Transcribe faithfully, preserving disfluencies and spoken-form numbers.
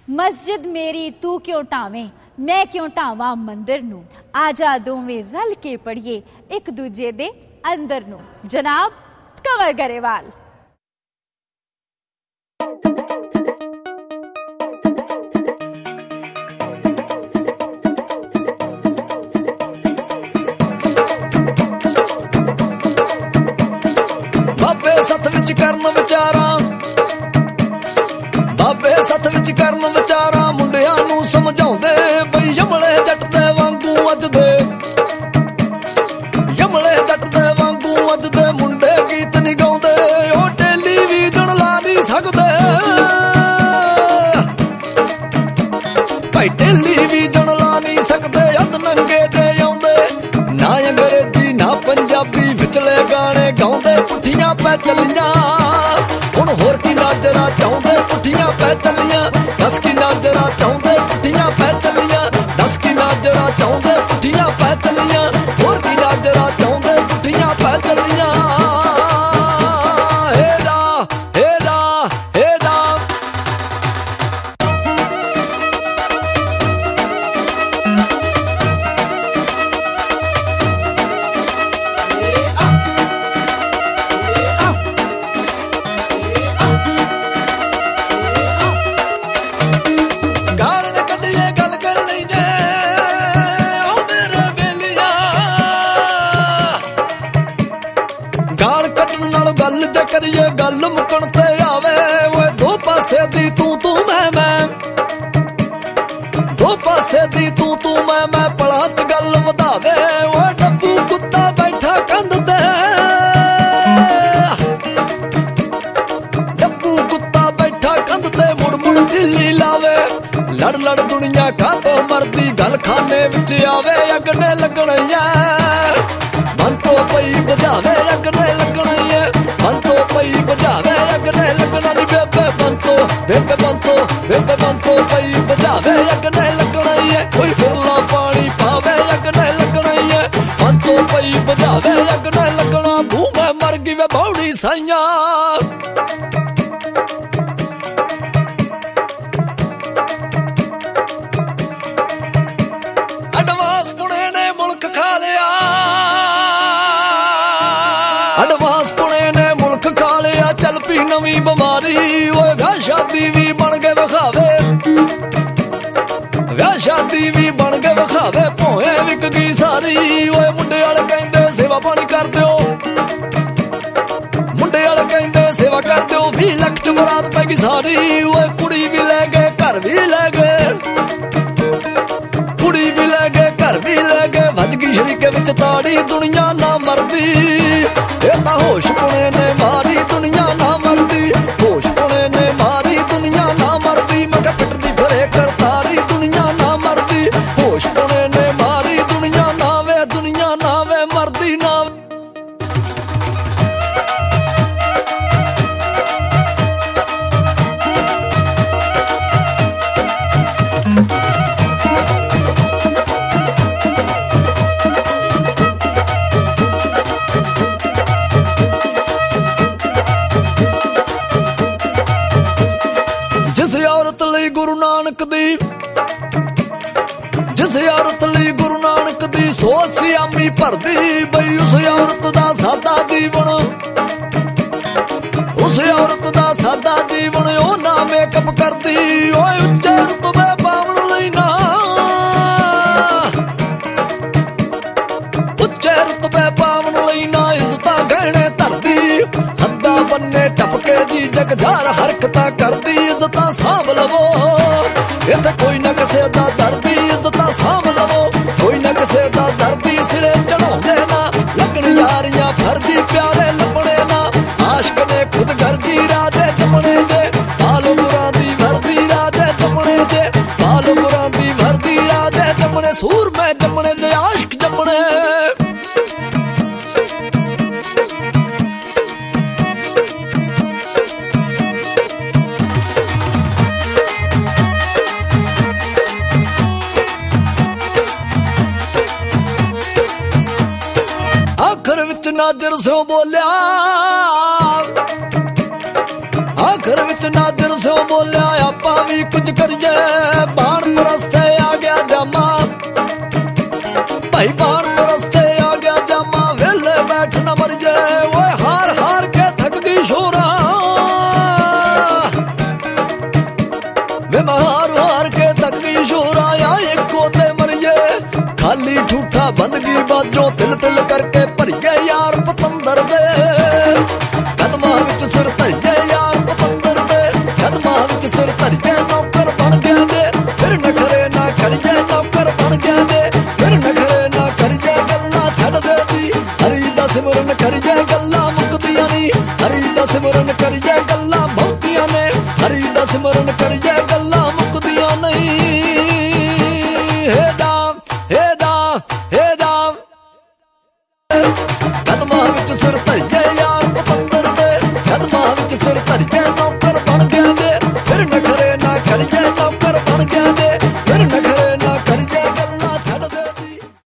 मस्जिद मेरी तू क्यों ढावें, मैं क्यों ढावां मंदिर नूं, आजा दोवें रल के पढ़िए एक दूजे दे अंदर नूं। जनाब कंवर गरेवाल। बाबे सत विच करन विचारा, बाबे सत विच करन विचारा, मुंडिया नूं समझाउंदे बई यमले जट दे वांगू अज दे, यमले जट दे वांगू अज दे मुंडे गीत नहीं गाउंदे, ओ टेलीविजन ला नहीं सकदे भाई, टेलीविजन ला नहीं सकदे, अद नंगे जे आउंदे, ना अंग्रेजी ना पंजाबी विचले गाने गाउंदे, पुठियां पै चलियां हुण होर की नाजरा चाहुंदे, पुठियां पै चलियां दस की नाजरा चाहुंदे, पुठियां पै चलियां दस की नाजरा चाहुंदे, पुठियां पै चलियां होर की नाजरा चाहुंदे, पुठियां पै चलियां। हेरा हेरा हेरा करिए गल मुकण ते आवे, वो दो पासे दी तू तू मैं मैं, दो पासे दी तू तू मैं मैं, पला च गल वधावे, वो डब्बू कुत्ता बैठा कंध ते, डब्बू कुत्ता बैठा कंध ते, मुड़ मुड़ दिल्ली लावे, लड़ लड़ दुनिया का तो मरदी, गल खाने विच आवे, अगने लगणैया मन तो पई बजावे, अगने लगणैया मन तो पई बजावे, अगने लगना नी बेबे मन तो, बेबे मन तो, बेबे मन तो पई बजावे, अगने लगना ही है, कोई बोला पानी पावे, अगने लगना ही है, मन तो पई बजावे, अगने लगना, मुंह में मर गई वे बौड़ी साइयां। एडवांस पुणे ने मुल्क खा लिया, एडवांस पुणे ने मुल्क खा लिया, चल पी नवी बीमारी, ओए व्याह शादी भी बन के विखावे, व्याह शादी भी बन के विखावे, भोए विक गई सारी, ओए मुंडे वाले कहंदे सेवा पानी कर दिओ, मुंडे वाले कहंदे सेवा कर दिओ, भी लख च बरात पै गई सारी, ओए कुड़ी भी ले गए घर भी ले गए, कुड़ी भी ले गए घर भी ले गए, भज गई शरीके विच ताड़ी, दुनिया ना मरदी, ये तां होश पुणे ने मारी, दुनिया ना मरदी, होश पुणे ने मारी, दुनिया ना मरदी, मैं क्या पिटदी फिरे करतारी, दुनिया ना मरदी, होश पुणे ने मारी, दुनिया ना वे, दुनिया ना वे मरदी ना। जिस औरत लई गुरु नानक दी, जिस औरत लई गुरु नानक दी सोच सियामी भरदी, बई उस औरत दा सादा जीवन, उस औरत दा सादा जीवन, ओ ना मेकअप करदी, ओए उच्चे रुतबे पावन लई ना, उच्चे रुतबे पावन लई ना, इज्जतां गहणे धरदी, हद्दां बन्ने टपके जी जग जार हरकतां करदी, इज्जतां साਂਭ लवो, इत्थे कोई ना किसे दा दर्दी, इज्जतां साਂਭ लवो, कोई ना किसे दा दर्दी, सिरे चढ़ाउंदे ना लगण यारियां फरदी, प्यारे लभणे ना आशिक ने खुद गर्दी, राजे जमणे जे बालो बुरां दी वर्दी, राजे जमणे जे बालो बुरां दी वर्दी, राजे जमणे सूर में जमणे जे आशिक जमणे। नाजर सो बोलिया, आखिर ਵਿੱਚ ਨਾਦਰ ਸਿਓ ਬੋਲਿਆ ਆਪਾਂ ਵੀ ਕੁਝ ਕਰੀਏ ਬਾਣ ਰਸਤੇ ਆ ਗਿਆ ਜਾਮਾ ਭਾਈ ਬਾਣ ਰਸਤੇ ਆ ਗਿਆ ਜਾਮਾ ਵੇਲੇ ਬੈਠ ਨਾ ਮਰੀਏ ਓਏ ਹਾਰ ਹਾਰ ਕੇ ਥੱਕ ਗਈ ਸ਼ੋਰਾ ਵੇ ਹਾਰ ਹਾਰ ਕੇ ਥੱਕ ਗਈ ਸ਼ੋਰਾ ਆ ਇੱਕੋ ਤੇ ਮਰੀਏ ਖਾਲੀ ਠੂਠਾ ਬੰਦਗੀ ਬਾਜੋਂ ਤਿਲ ਤਿਲ ਕਰਕੇ ਭਰੀਏ ਯਾਰ